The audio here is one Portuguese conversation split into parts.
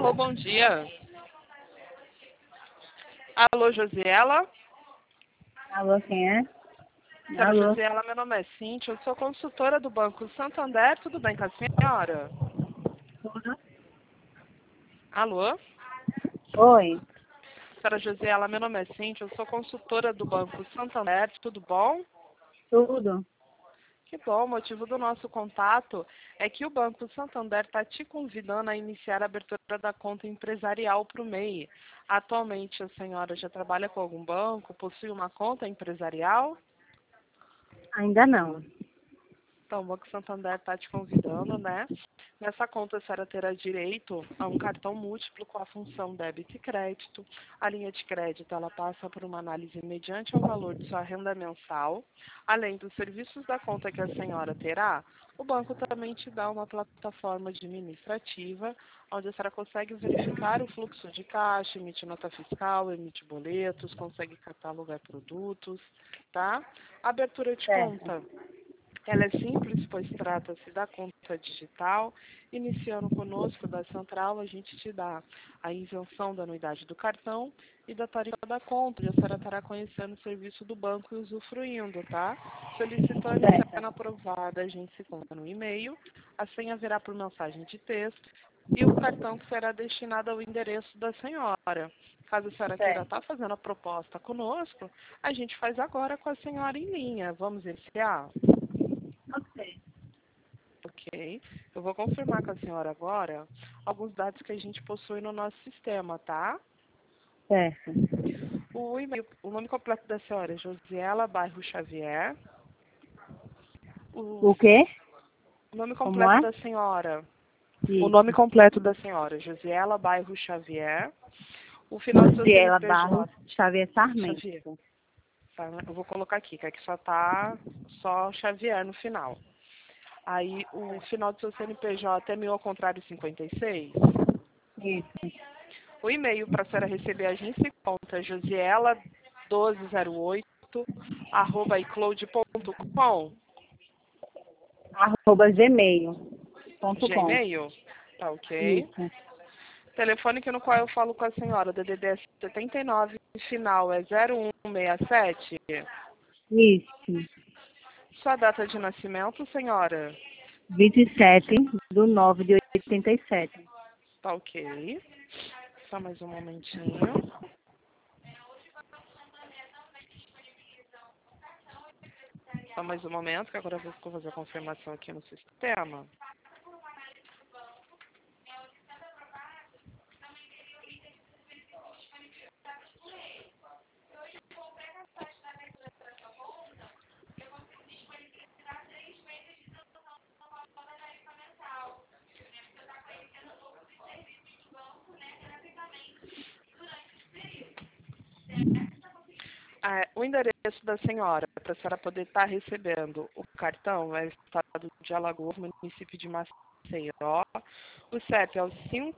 Alô, bom dia. Alô, Josiela? Alô, quem é? Senhora Alô. Josiela, meu nome é Cíntia, eu sou consultora do Banco Santander, tudo bem com a senhora? Tudo? Alô? Oi. Senhora Josiela, meu nome é Cíntia, eu sou consultora do Banco Santander, tudo bom? Tudo? Que bom, o motivo do nosso contato é que o Banco Santander está te convidando a iniciar a abertura da conta empresarial para o MEI. Atualmente a senhora já trabalha com algum banco, possui uma conta empresarial? Ainda não. Então, o Banco Santander está te convidando, né? Nessa conta, a senhora terá direito a um cartão múltiplo com a função débito e crédito. A linha de crédito, ela passa por uma análise mediante ao valor de sua renda mensal. Além dos serviços da conta que a senhora terá, o banco também te dá uma plataforma administrativa, onde a senhora consegue verificar o fluxo de caixa, emite nota fiscal, emite boletos, consegue catalogar produtos, tá? A abertura de Certo. conta. Ela é simples, pois trata-se da conta digital. Iniciando conosco da Central, a gente te dá a isenção da anuidade do cartão e da tarifa da conta. E a senhora estará conhecendo o serviço do banco e usufruindo, tá? Solicitando e sendo Certo. aprovada, a gente se conta no e-mail. A senha virá por mensagem de texto e o cartão que será destinado ao endereço da senhora. Caso a senhora queira Certo. estar fazendo a proposta conosco, a gente faz agora com a senhora em linha. Vamos iniciar? Ok. Ok. Eu vou confirmar com a senhora agora alguns dados que a gente possui no nosso sistema, tá? Certo. O e-mail, o nome completo da senhora é Josiela Bairro Xavier. O O quê? nome Como completo é? da senhora. O nome Isso. completo da senhora, Josiela Bairro Xavier. O final do seu Ciela Barros CNPJ. Xavier Xavier. Sarmento. Tá? Eu vou colocar aqui, que aqui só tá só Xavier no final. Aí o final do seu CNPJ é 1000 ao contrário 56. Isso. O e-mail para a senhora receber a agência e conta é josiela1208@icloud.com. @gmail.com. Gmail? Tá ok. Isso. Telefone que no qual eu falo com a senhora, DDD 79, final é 0167. Isso. Sua data de nascimento, senhora? 27/9/87. Tá ok. Só mais um momentinho. Só mais um momento, que agora eu vou fazer a confirmação aqui no sistema. O endereço da senhora, para a senhora poder estar recebendo o cartão, é o estado de Alagoas, município de Maceió. O CEP é o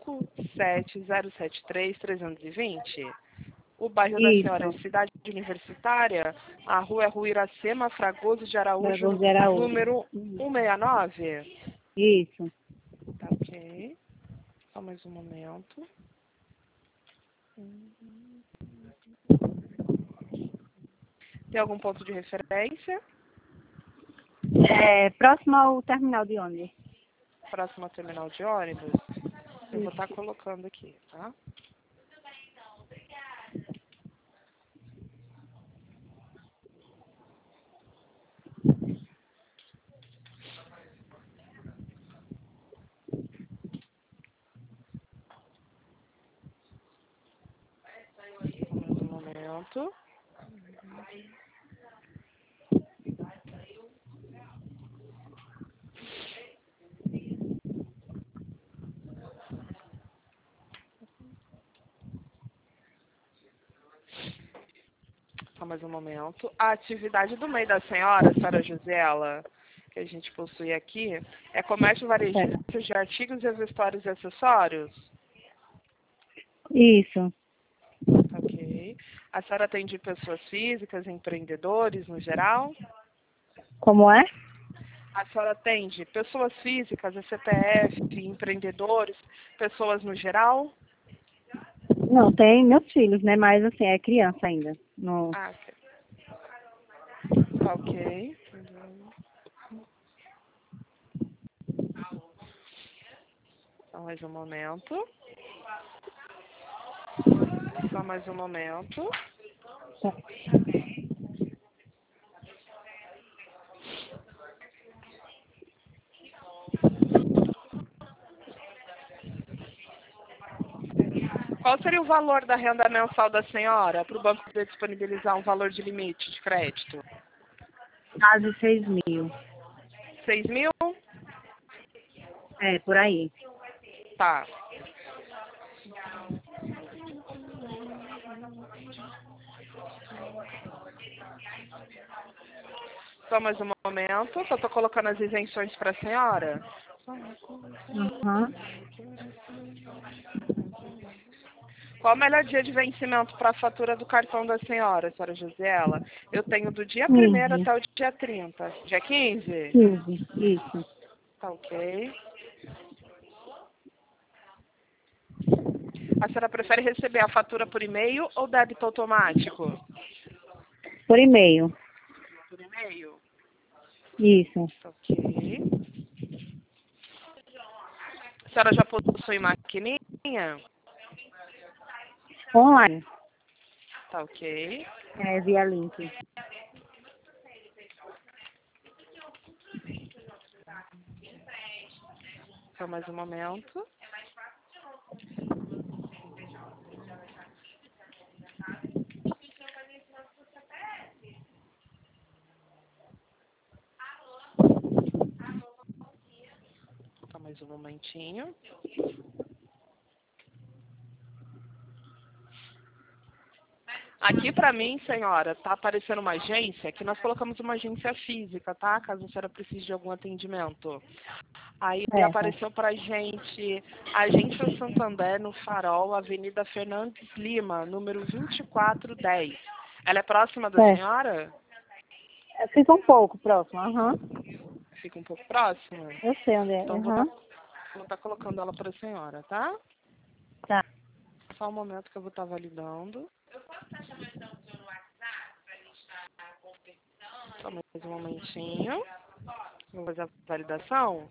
57073-320. O bairro da senhora é Isso. Cidade Universitária. A rua é Rua Iracema, Fragoso de Araújo, Dragoas de Araújo. número 169. Isso. Tá ok. Só mais um momento. Tem algum ponto de referência? Próximo ao terminal de ônibus. Próximo ao terminal de ônibus? Eu vou estar colocando aqui, tá? Mais um momento. Só mais um momento. A atividade do MEI da senhora Josiela, que a gente possui aqui, é comércio varejista Certo. de artigos e vestuários e acessórios? Isso. Ok. A senhora atende pessoas físicas, empreendedores no geral? Como é? A senhora atende pessoas físicas, CPF, empreendedores, pessoas no geral? Não, tem meus filhos, né? Mas assim, é criança ainda. No... Ah, ok. Só mais um momento. Só mais um momento. Tá. Qual seria o valor da renda mensal da senhora para o banco poder disponibilizar um valor de limite de crédito? Quase 6.000. 6.000? É, por aí. Tá. Só mais um momento, que eu estou colocando as isenções para a senhora. Uhum. Qual o melhor dia de vencimento para a fatura do cartão da senhora Josiela? Eu tenho do dia 1º 15. até o dia 30. Dia 15? 15, isso. Tá ok. A senhora prefere receber a fatura por e-mail ou débito automático? Por e-mail. Por e-mail? Isso. Tá ok. A senhora já possui maquininha? Online. Tá ok. É, via link. Só mais um momento. Só mais um momentinho. Aqui para mim, senhora, tá aparecendo uma agência, que nós colocamos uma agência física, tá? Caso a senhora precise de algum atendimento. Aí Certo. apareceu pra gente Agência Santander, no Farol, Avenida Fernandes Lima, número 2410. Ela é próxima da Certo. senhora? Fica um pouco próximo. Aham. Fica um pouco próxima? Eu sei onde é. Então Aham. vou tá colocando ela para a senhora, tá? Tá. Só um momento que eu vou estar validando. Só mais um momentinho. Vou fazer a validação.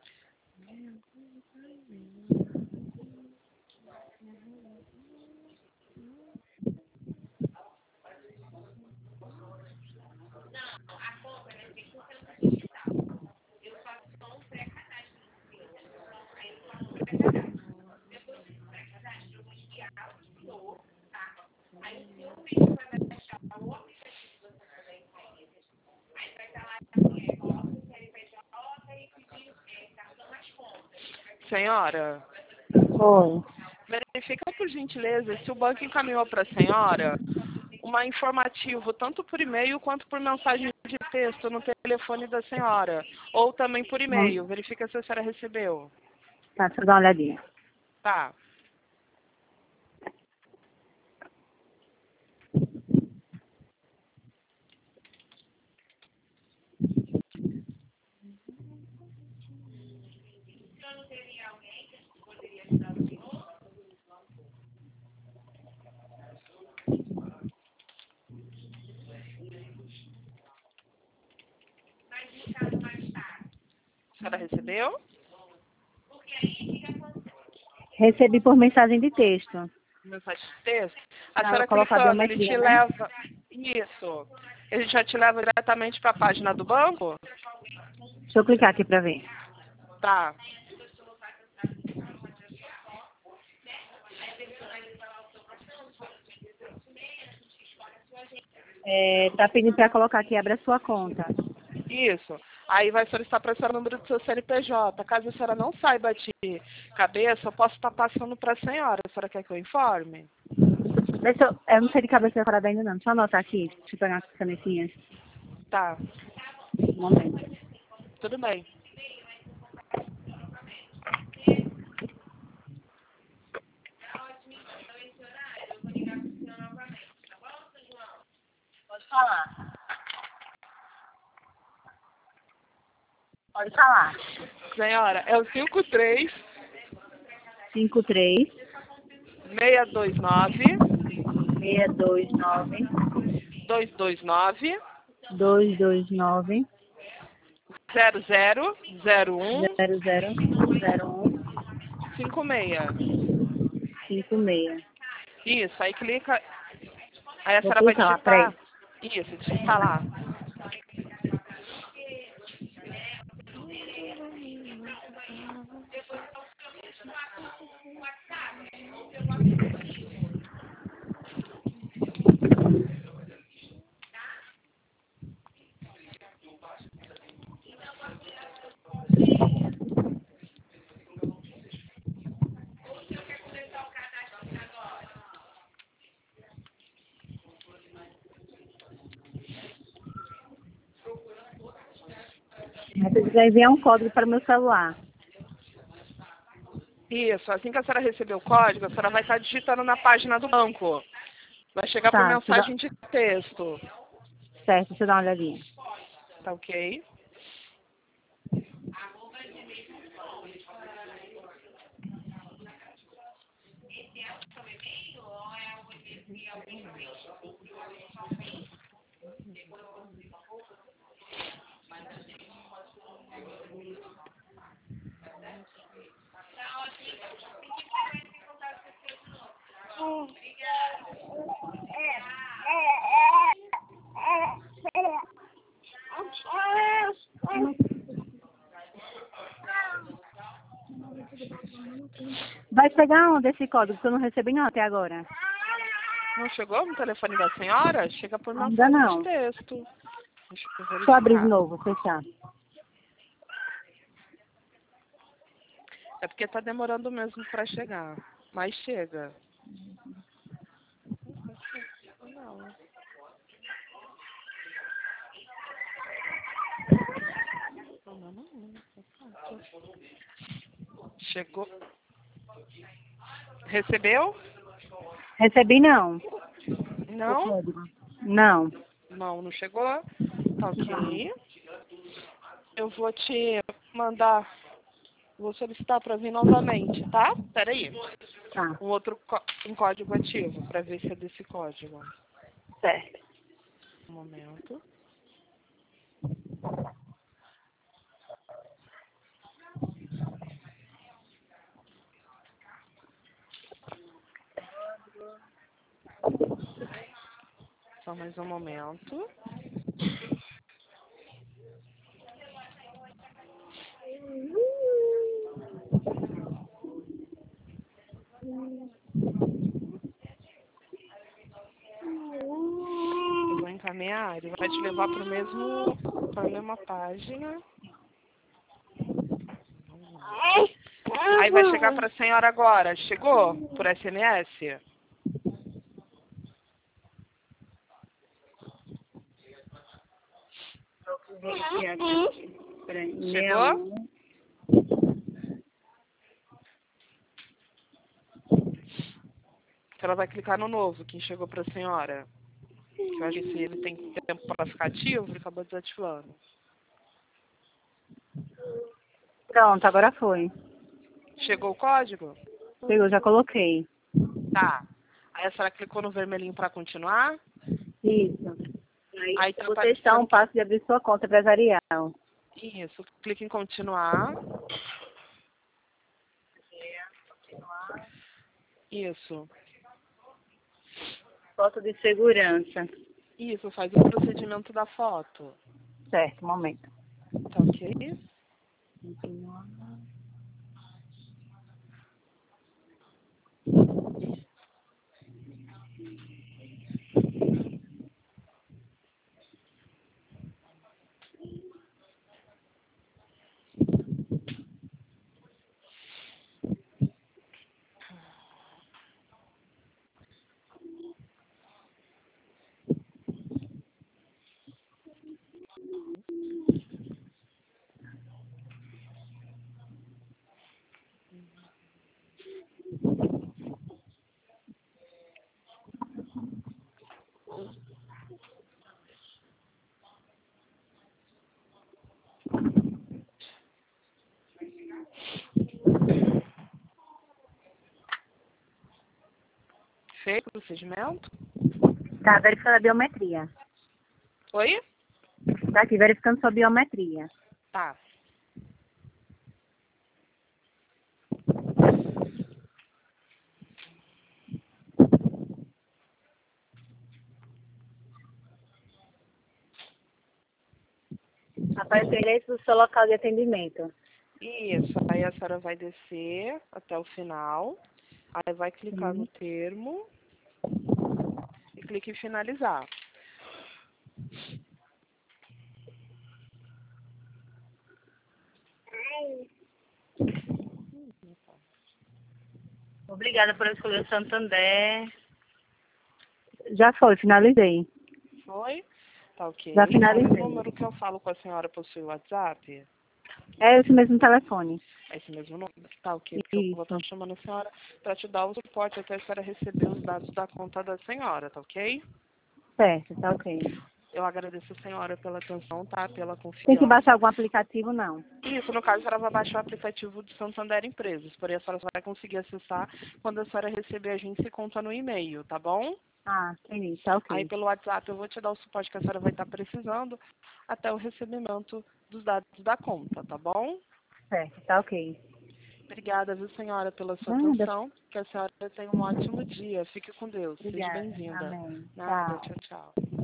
Senhora, Oi. verifica por gentileza se o banco encaminhou para a senhora uma informativo, tanto por e-mail quanto por mensagem de texto no telefone da senhora. Ou também por e-mail. Verifica se a senhora recebeu. Tá, deixa eu dar uma olhadinha. Tá. A senhora recebeu? Recebi por mensagem de texto. Mensagem de texto. A Tava senhora colocado clicando, ele biometria, te né? leva. Isso. Ele já te leva diretamente para a página do banco? Deixa eu clicar aqui pra ver. Tá. É, tá pedindo pra colocar aqui, abre a sua conta. Isso. Aí vai solicitar para a senhora o número do seu CNPJ. Caso a senhora não saiba de cabeça, eu posso estar passando para a senhora. A senhora quer que eu informe? Eu não sei de cabeça decorada ainda não. Deixa eu anotar aqui. Deixa eu pegar as canetinhas. Tá. Um momento. Tudo bem. Pode falar. Pode falar. Senhora, é o 53 53 629 629 229 229 0001 0001 56. 56. Isso, aí clica. Aí a Vou senhora vai clicar lá, peraí. digitar. Isso, digita lá. Você vai enviar um código para o meu celular. Isso, assim que a senhora receber o código, a senhora vai estar digitando na página do banco. Vai chegar por Tá, mensagem de texto. certo, deixa eu dar uma olhadinha. Tá ok? Vai pegar onde esse código que eu não recebi não até agora? Não chegou no telefone da senhora? Chega por Ainda mensagem de não. texto. Deixa eu Deixa eu abrir de verificar. novo, fechar. É porque tá demorando mesmo para chegar. Mas chega. Não. Chegou. Recebeu? Recebi não. O Não? código. Não. Não, não chegou? Tá ok. Eu vou te mandar. Vou solicitar para vir novamente, tá? Peraí. Tá, Um código ativo para ver se é desse código. certo. Um momento. Só mais um momento. Eu vou encaminhar, ele vai te levar para a mesma página. Aí vai chegar para a senhora agora. Chegou por SMS? Peraí, Chegou? 61. Ela vai clicar no novo, que chegou para a senhora. Eu acho que se ele tem tempo para ficar ativo, ele acabou desativando. Pronto, agora foi. Chegou o código? Chegou, já coloquei. Tá. Aí a senhora clicou no vermelhinho para continuar. Isso. Aí, Aí tá vou testar um aparecendo. passo de abrir sua conta empresarial. Isso. Clique em continuar. Isso. Foto de segurança. Isso. Faz o procedimento da foto. Certo, um momento. Tá ok? ok? Procedimento? Tá verificando a biometria. Oi? Tá aqui verificando sua biometria. Tá. Aparece o endereço do seu local de atendimento. Isso, aí a senhora vai descer até o final, aí vai clicar no Sim. termo e clique em finalizar. Obrigada por escolher o Santander. Já foi, finalizei. Foi? Tá ok. Já Aí o finalizei. número que eu falo com a senhora possui o WhatsApp? É esse mesmo telefone. É esse mesmo número? Tá ok, porque eu vou estar Isso. chamando a senhora para te dar o suporte até a senhora receber os dados da conta da senhora, tá ok? Certo, tá ok. Eu agradeço a senhora pela atenção, tá? Pela Tem que baixar confiança. algum aplicativo, não? Isso, no caso, a senhora vai baixar o aplicativo do Santander Empresas, porém a senhora só vai conseguir acessar quando a senhora receber a agência e conta no e-mail, tá bom? Ah, entendi, tá Aí ok. pelo WhatsApp eu vou te dar o suporte que a senhora vai estar precisando até o recebimento dos dados da conta, tá bom? Certo, tá ok. Obrigada, viu, senhora, pela sua Nada. atenção. Que a senhora tenha um ótimo dia. Fique com Deus. Seja Obrigada. bem-vinda. Amém. Nada, Tchau. tchau, tchau.